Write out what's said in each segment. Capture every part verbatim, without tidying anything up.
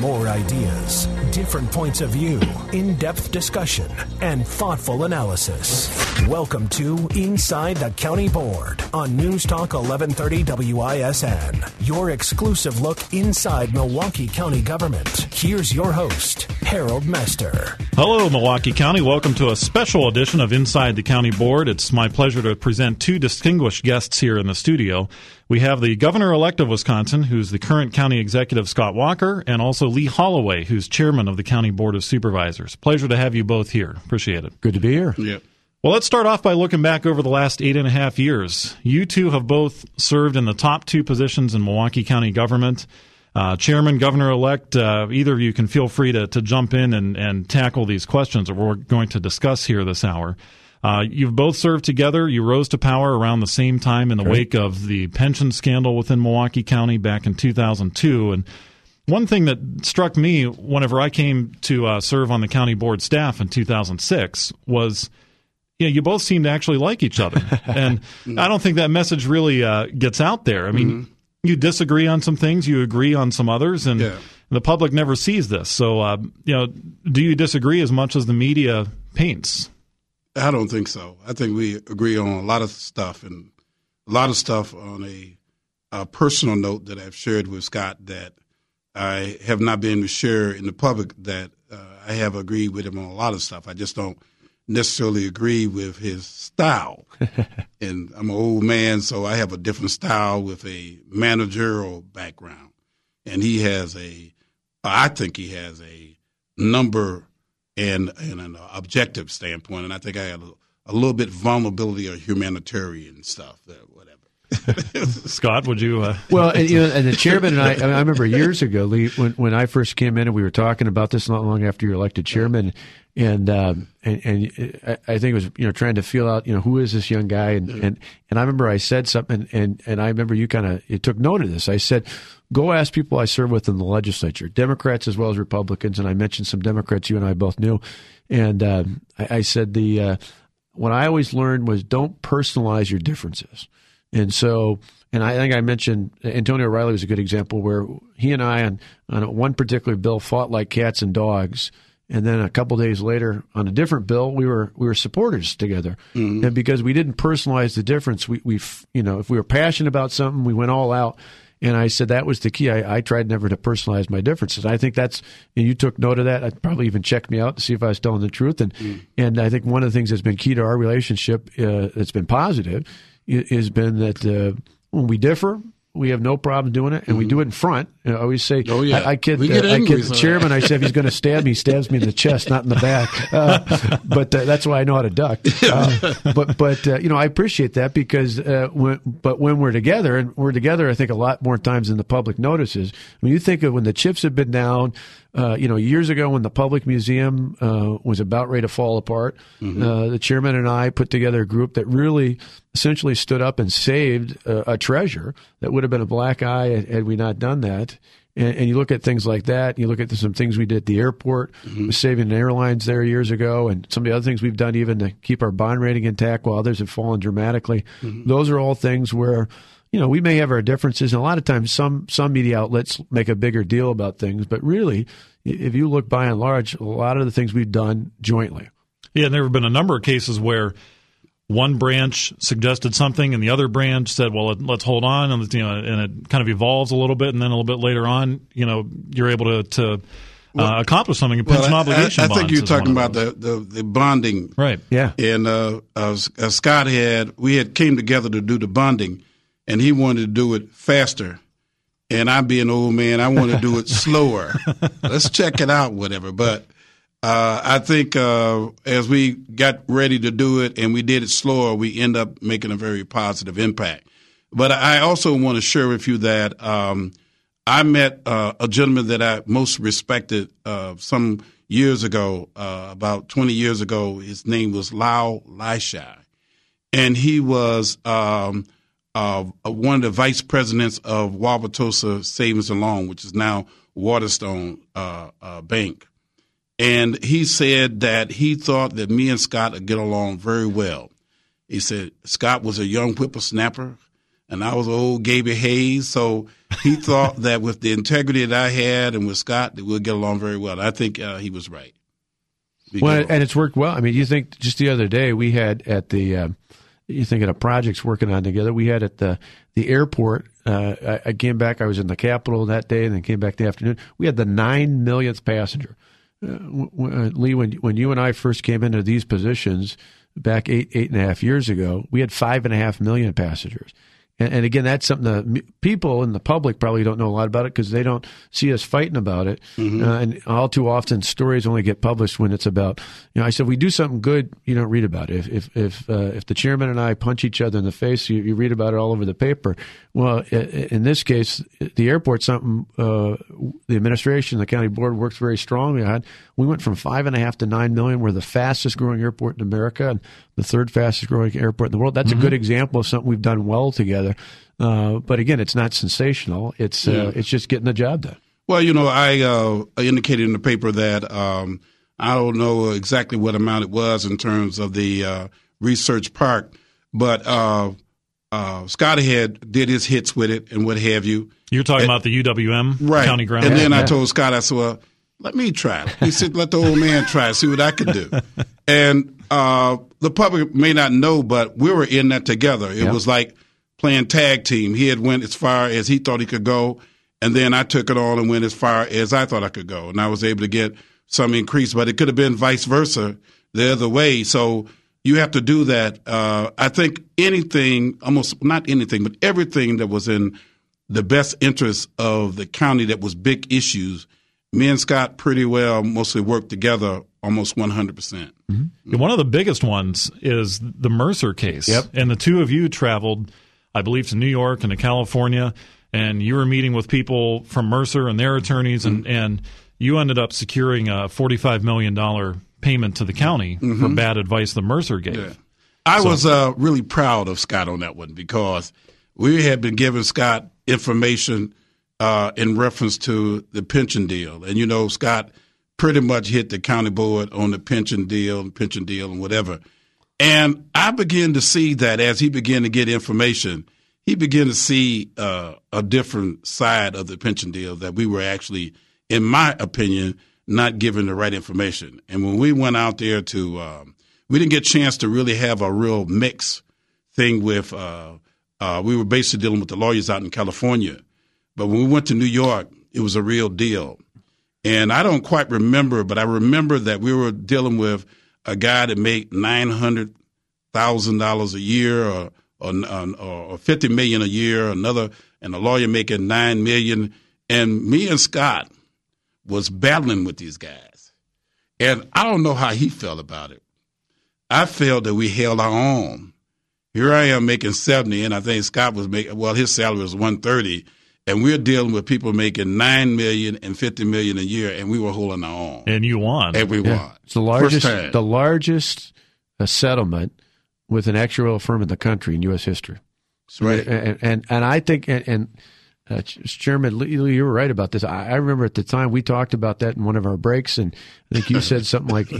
More ideas, different points of view, in-depth discussion, and thoughtful analysis. Welcome to Inside the County Board on News Talk eleven thirty W I S N. Your exclusive look inside Milwaukee County government. Here's your host, Harold Mester. Hello, Milwaukee County. Welcome to a special edition of Inside the County Board. It's my pleasure to present two distinguished guests here in the studio. We have the governor-elect of Wisconsin, who's the current county executive, Scott Walker, and also Lee Holloway, who's chairman of the County Board of Supervisors. Pleasure to have you both here. Appreciate it. Good to be here. Yeah. Well, let's start off by looking back over the last eight and a half years. You two have both served in the top two positions in Milwaukee County government. Uh, Chairman, Governor-elect, uh, either of you can feel free to, to jump in and, and tackle these questions that we're going to discuss here this hour. Uh, you've both served together. You rose to power around the same time in the Right. wake of the pension scandal within Milwaukee County back in two thousand two. And one thing that struck me whenever I came to uh, serve on the county board staff in two thousand six was, you know, you both seem to actually like each other. And I don't think that message really uh, gets out there. I mean, mm-hmm. you disagree on some things, you agree on some others, and yeah. the public never sees this. So, uh, you know, do you disagree as much as the media paints? I don't think so. I think we agree on a lot of stuff, and a lot of stuff on a, a personal note that I've shared with Scott that I have not been able to share in the public, that uh, I have agreed with him on a lot of stuff. I just don't necessarily agree with his style. And I'm an old man, so I have a different style with a managerial background. And he has a, I think he has a number and, and an objective standpoint. And I think I have a, a little bit vulnerability or humanitarian stuff, that whatever. Scott, would you? Uh... Well, and, you know, and the chairman and I, I remember years ago, Lee, when, when I first came in and we were talking about this not long after you were elected chairman, and um, and, and I think it was, you know, trying to feel out, you know, who is this young guy, and and, and I remember I said something, and and I remember you kind of you took note of this. I said, go ask people I serve with in the legislature, Democrats as well as Republicans, and I mentioned some Democrats you and I both knew, and um, I, I said the uh, what I always learned was don't personalize your differences. And so, and I think I mentioned Antonio O'Reilly was a good example where he and I on, on one particular bill fought like cats and dogs. And then a couple days later on a different bill, we were we were supporters together. Mm-hmm. And because we didn't personalize the difference, we, we, you know, if we were passionate about something, we went all out. And I said that was the key. I, I tried never to personalize my differences. I think that's, and you took note of that. I'd probably even checked me out to see if I was telling the truth. And, mm. and I think one of the things that's been key to our relationship uh, that's been positive has been that uh, when we differ, we have no problem doing it, and mm-hmm. we do it in front. I always say, oh, yeah. I, I kid, uh, I kid the chairman. I said, if he's going to stab me, he stabs me in the chest, not in the back. Uh, but uh, that's why I know how to duck. Uh, but, but uh, you know, I appreciate that because, uh, when, but when we're together, and we're together, I think a lot more times than the public notices. When you think of when the chips have been down, Uh, you know, years ago when the public museum uh, was about ready to fall apart, mm-hmm. uh, the chairman and I put together a group that really essentially stood up and saved uh, a treasure that would have been a black eye had, had we not done that. And, and you look at things like that, and you look at the, some things we did at the airport, mm-hmm. saving airlines there years ago, and some of the other things we've done even to keep our bond rating intact while others have fallen dramatically. Mm-hmm. Those are all things where, you know, we may have our differences, and a lot of times some some media outlets make a bigger deal about things, but really, if you look by and large, a lot of the things we've done jointly. Yeah, and there have been a number of cases where one branch suggested something and the other branch said, well, let's hold on, and, you know, and it kind of evolves a little bit, and then a little bit later on, you know, you're able to, to well, uh, accomplish something. A pension well, obligation I, I, I think you're talking about the, the, the bonding. Right. Yeah. And uh, uh, Scott had, we had came together to do the bonding, and he wanted to do it faster. And I, being an old man, I want to do it slower. Let's check it out, whatever. But uh, I think uh, as we got ready to do it and we did it slower, we end up making a very positive impact. But I also want to share with you that um, I met uh, a gentleman that I most respected uh, some years ago, uh, about twenty years ago. His name was Lau Laishai. And he was um, – Uh, one of the vice presidents of Wauwatosa Savings and Loan, which is now Waterstone uh, uh, Bank. And he said that he thought that me and Scott would get along very well. He said Scott was a young whippersnapper, and I was old Gaby Hayes. So he thought that with the integrity that I had and with Scott, that we'll get along very well. I think uh, he was right. We well, and it's worked well. I mean, you think just the other day we had at the, uh, you think of the projects working on together, we had at the, the airport, uh, I, I came back, I was in the Capitol that day and then came back the afternoon. We had the nine millionth passenger. Uh, w- w- Lee, when, when you and I first came into these positions back eight, eight and a half years ago, we had five and a half million passengers. And, and again, that's something that people in the public probably don't know a lot about it because they don't see us fighting about it. Mm-hmm. Uh, and all too often, stories only get published when it's about, you know, I said, we do something good, you don't read about it. If if if, uh, if the chairman and I punch each other in the face, you, you read about it all over the paper. Well, in this case, the airport's something uh, the administration, the county board works very strongly on. We went from five and a half to nine million. We're the fastest growing airport in America and the third fastest growing airport in the world. That's mm-hmm. a good example of something we've done well together. Uh, but again, it's not sensational. It's uh, yeah. it's just getting the job done. Well, you know, I uh, indicated in the paper that um, I don't know exactly what amount it was in terms of the uh, research park, but uh, uh, Scotty had did his hits with it and what have you. You're talking and, about the U W M right. county ground, and then yeah. I told Scott, I said, "Well, let me try it." He said, "Let the old man try it, see what I could do." And uh, the public may not know, but we were in that together. It yep. was like playing tag team. He had went as far as he thought he could go, and then I took it on and went as far as I thought I could go, and I was able to get some increase. But it could have been vice versa, the other way. So you have to do that. Uh, I think anything, almost not anything, but everything that was in the best interest of the county that was big issues, me and Scott pretty well mostly worked together almost one hundred percent. Mm-hmm. One of the biggest ones is the Mercer case. Yep. And the two of you traveled, I believe, to New York and to California, and you were meeting with people from Mercer and their attorneys, and, mm-hmm. and you ended up securing a forty-five million dollars payment to the county mm-hmm. for bad advice the Mercer gave. Yeah. I so, was uh, really proud of Scott on that one because we had been giving Scott information uh, in reference to the pension deal. And, you know, Scott pretty much hit the county board on the pension deal, pension deal and whatever. And I began to see that as he began to get information, he began to see uh, a different side of the pension deal that we were actually, in my opinion, not given the right information. And when we went out there to um, – we didn't get a chance to really have a real mix thing with uh, uh, – we were basically dealing with the lawyers out in California. But when we went to New York, it was a real deal. And I don't quite remember, but I remember that we were dealing with a guy that made nine hundred thousand dollars a year or, or, or fifty million dollars a year, another, and a lawyer making nine million dollars. And me and Scott was battling with these guys. And I don't know how he felt about it. I felt that we held our own. Here I am making seventy, and I think Scott was making, well, his salary was one hundred thirty, and we're dealing with people making nine million dollars and fifty million dollars a year, and we were holding our own. And you won. And we yeah. won. It's the largest, the largest uh, settlement with an actuarial firm in the country in U S history. That's right. And, and, and I think, and, and uh, Chairman Lee, you were right about this. I, I remember at the time we talked about that in one of our breaks, and I think you said something like,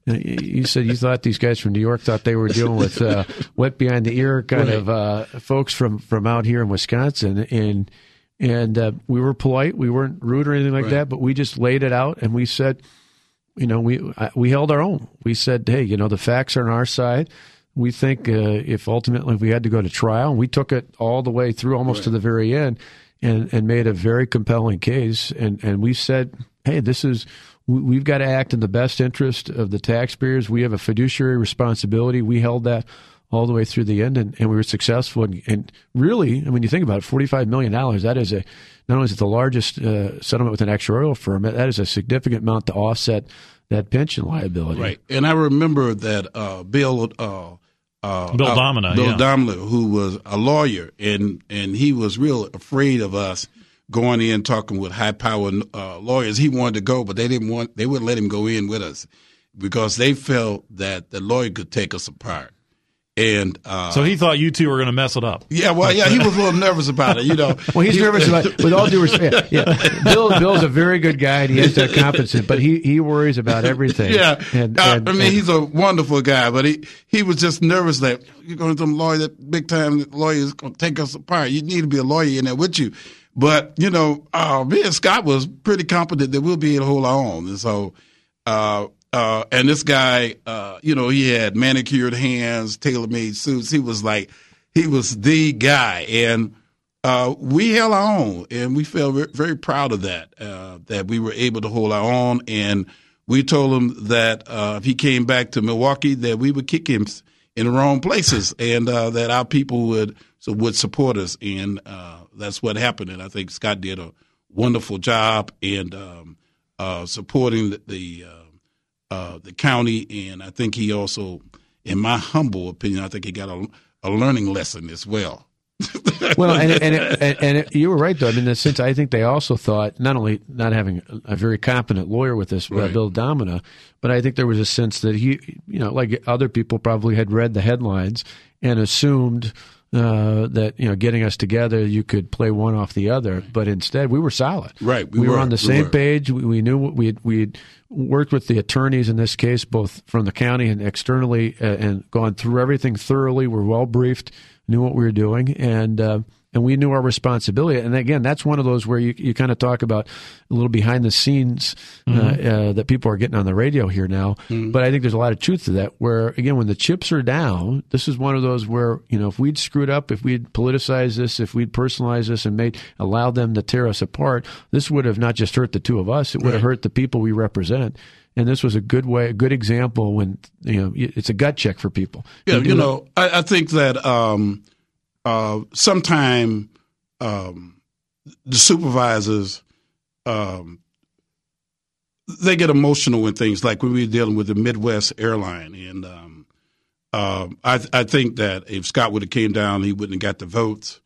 you said you thought these guys from New York thought they were dealing with uh, wet behind the ear kind right. of uh, folks from, from out here in Wisconsin. And and uh, we were polite. We weren't rude or anything like right. that, but we just laid it out, and we said, you know, we we held our own. We said, hey, you know, the facts are on our side. We think uh, if ultimately we had to go to trial, and we took it all the way through almost right. to the very end and, and made a very compelling case. And, and we said, hey, this is, we've got to act in the best interest of the taxpayers. We have a fiduciary responsibility. We held that all the way through the end, and, and we were successful. And, and really, when you think about it, forty-five million dollars, that is a, not only is it the largest uh, settlement with an actuarial firm, that is a significant amount to offset that pension liability. Right. And I remember that uh, Bill uh, uh, Bill Domina, Bill yeah. Domina, who was a lawyer, and, and he was real afraid of us going in talking with high-powered uh, lawyers. He wanted to go, but they didn't want. They wouldn't let him go in with us because they felt that the lawyer could take us apart. And uh, so he thought you two were going to mess it up. Yeah, well, yeah, he was a little nervous about it, you know. Well, he's nervous about it. With all due respect, yeah, yeah. Bill, Bill's a very good guy, and he has that competence, but he, he worries about everything. Yeah, and, uh, and, I mean, and, he's a wonderful guy, but he, he was just nervous that you're going to some lawyer, that big time lawyer is going to take us apart. You need to be a lawyer in there with you. But, you know, uh, me and Scott was pretty confident that we'll be able to hold our own. And so, uh, uh, and this guy, uh, you know, he had manicured hands, tailor-made suits. He was like, he was the guy. And uh, we held our own, and we felt very, very proud of that, uh, that we were able to hold our own. And we told him that uh, if he came back to Milwaukee, that we would kick him in the wrong places, and uh, that our people would so would support us, and uh, that's what happened. And I think Scott did a wonderful job in um, uh, supporting the the, uh, uh, the county, and I think he also, in my humble opinion, I think he got a, a learning lesson as well. Well, and and, it, and, and it, you were right though. I mean, in the sense, I think they also thought not only not having a very competent lawyer with this, right. uh, Bill Domina, but I think there was a sense that he, you know, like other people probably had read the headlines and assumed uh, that, you know, getting us together, you could play one off the other. But instead, we were solid. Right, we, we were, were on the same we were. page. We, we knew what we had, we had worked with the attorneys in this case, both from the county and externally, uh, and gone through everything thoroughly. We're well briefed. Knew what we were doing, and uh, and we knew our responsibility. And again, that's one of those where you, you kind of talk about a little behind the scenes uh, mm-hmm. uh, that people are getting on the radio here now. Mm-hmm. But I think there's a lot of truth to that. Where again, when the chips are down, this is one of those where, you know, if we'd screwed up, if we'd politicized this, if we'd personalized this, and made allowed them to tear us apart, this would have not just hurt the two of us; it would right. have hurt the people we represent. And this was a good way, a good example when, you know, it's a gut check for people. Yeah, you, you know, I, I think that um, uh, sometime um, the supervisors, um, they get emotional when things like when we were dealing with the Midwest airline. And um, uh, I, I think that if Scott would have came down, he wouldn't have got the votes.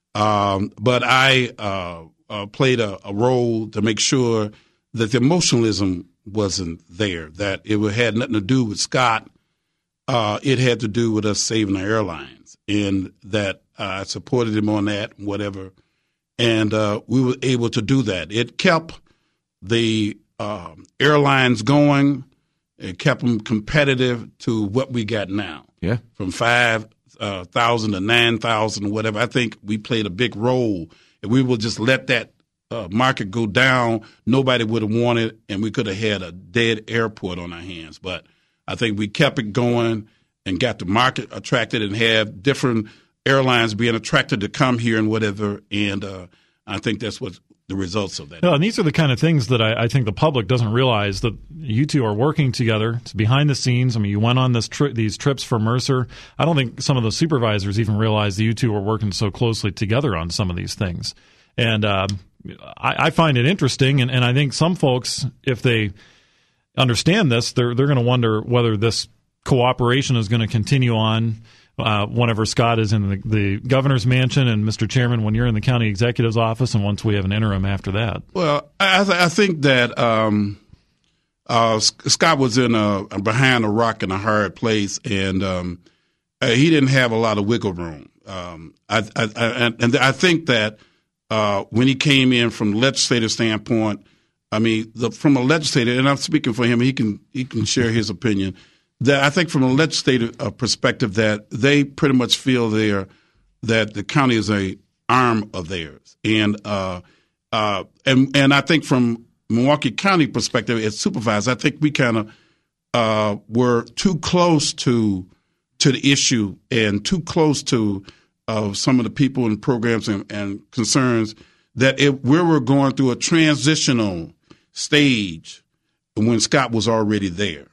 Um, but I uh, uh, played a, a role to make sure that the emotionalism wasn't there, that it had nothing to do with Scott. Uh, it had to do with us saving the airlines, and that I supported him on that, whatever. And uh, we were able to do that. It kept the uh, airlines going. It kept them competitive to what we got now. Yeah. From five thousand uh, to nine thousand, whatever. I think we played a big role. If we would just let that Uh, market go down, nobody would have wanted, and we could have had a dead airport on our hands. But I think we kept it going and got the market attracted and have different airlines being attracted to come here and whatever. And uh, I think that's what the results of that. No, and these are the kind of things that I, I think the public doesn't realize, that you two are working together. It's behind the scenes. I mean, you went on this tri- these trips for Mercer. I don't think some of the supervisors even realized that you two were working so closely together on some of these things. And uh, I, I find it interesting, and, and I think some folks, if they understand this, they're they're going to wonder whether this cooperation is going to continue on uh, whenever Scott is in the, the governor's mansion, and Mister Chairman, when you're in the county executive's office, and once we have an interim after that. Well, I, th- I think that um, uh, Scott was in a behind a rock in a hard place, and um, uh, he didn't have a lot of wiggle room. Um, I, I, I, and I think that. Uh, when he came in from the legislative standpoint, I mean, the, from a legislator, and I'm speaking for him, he can he can share his opinion. That I think from a legislative uh, perspective, that they pretty much feel there that the county is a arm of theirs, and uh, uh, and and I think from Milwaukee County perspective, as supervisors, I think we kind of uh, were too close to to the issue and too close to. Of some of the people and programs and, and concerns that if we were going through a transitional stage when Scott was already there.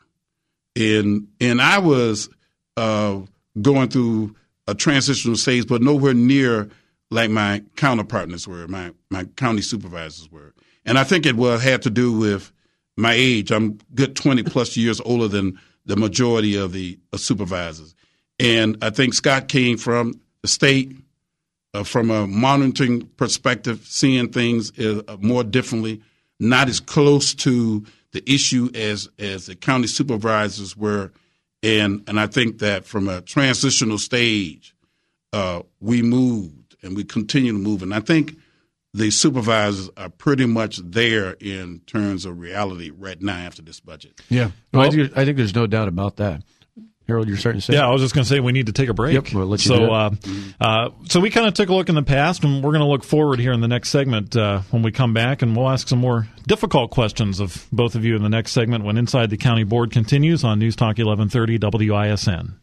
And and I was uh, going through a transitional stage, but nowhere near like my counterpartners were, my, my county supervisors were. And I think it was, had to do with my age. I'm good twenty plus years older than the majority of the uh, supervisors. And I think Scott came from the state, uh, from a monitoring perspective, seeing things uh, more differently, not as close to the issue as as the county supervisors were, and and I think that from a transitional stage, uh, we moved and we continue to move, and I think the supervisors are pretty much there in terms of reality right now after this budget. Yeah, well, I, think, I think there's no doubt about that. Harold, you're starting to say? Yeah, I was just going to say we need to take a break. Yep, we'll let you so, do it. Uh, uh, so we kind of took a look in the past, and we're going to look forward here in the next segment uh, when we come back, and we'll ask some more difficult questions of both of you in the next segment when Inside the County Board continues on News Talk eleven thirty W I S N.